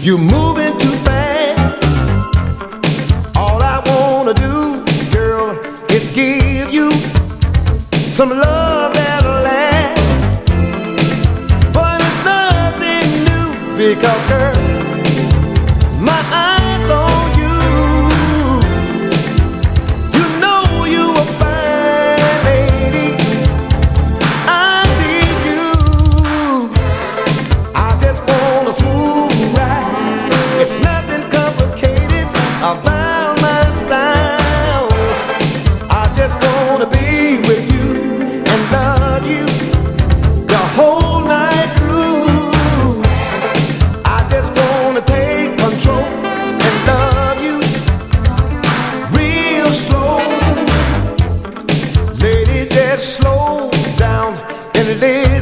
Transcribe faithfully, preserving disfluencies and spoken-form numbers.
You moving too fast. All I wanna do, girl, is give you some love that'll last. But it's nothing new because, girl, my eyes on you. You know you a fine lady. I need you. I just want a smooth ride. It's nothing complicated about my style. I just wanna be with you and love you the whole night through. I just wanna take control and love you real slow. Lady, just slow down and live.